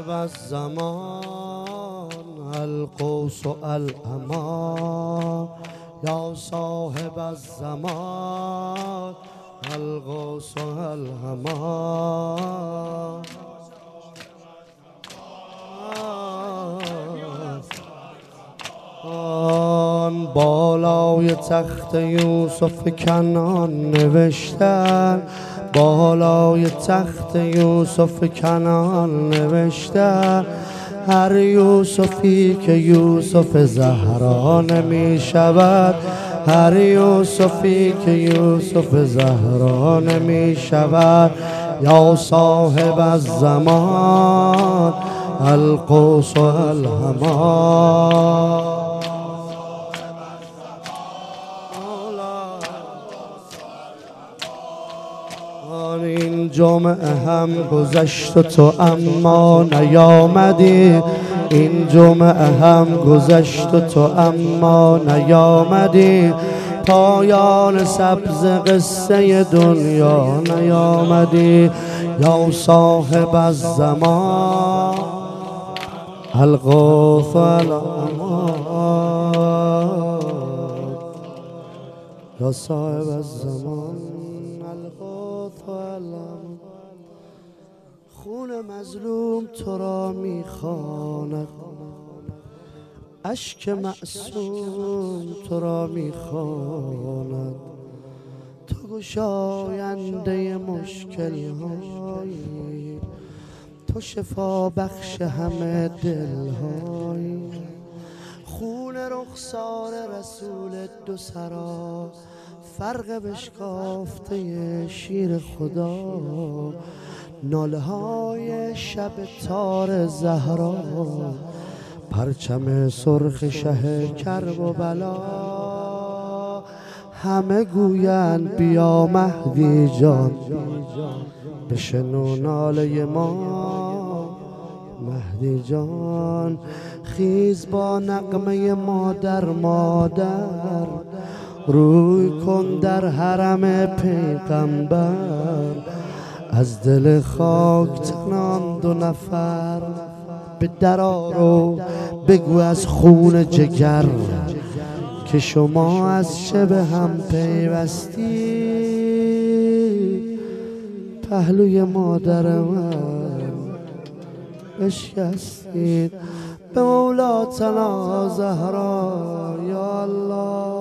صاحب الزمان القوس الامان، یا صاحب الزمان القوس الامان. بالای تخت یوسف کنعان نوشتن، بالای تخت یوسف کنعان نوشتن، هر یوسفی که یوسف زهرا نمی شود، هر یوسفی که یوسف زهرا نمی شود. یا صاحب الزمان القوس الهمان. این جمعه هم گذشت و تو اما نیامدی، این جمعه هم گذشت و تو اما نیامدی، پایان سبز قصه دنیا نیامدی. یا صاحب الزمان القوس الامان، یا صاحب الزمان القوس الامان. خون مظلوم تو را میخواند، اشک معصوم تو را میخواند، تو گشاینده مشکل هایی، تو شفا بخش همه دل هایی. خون رخسار رسول دو سرا، فرق بشکافته شیر خدا، ناله های شب تار زهرا، پرچم سرخ شه کرب و بلا. همه گویند بیا مهدی جان، بشنو ناله ما مهدی جان. خیز با نغمه مادر مادر، روی کن در حرم پیغمبر. از دل خاک تنان دو نفر، به در آرو بگو از خون جگر، که شما از چه به هم پیوستی. پهلوی مادر من بشکستید، به مولاتنا زهرا. یا الله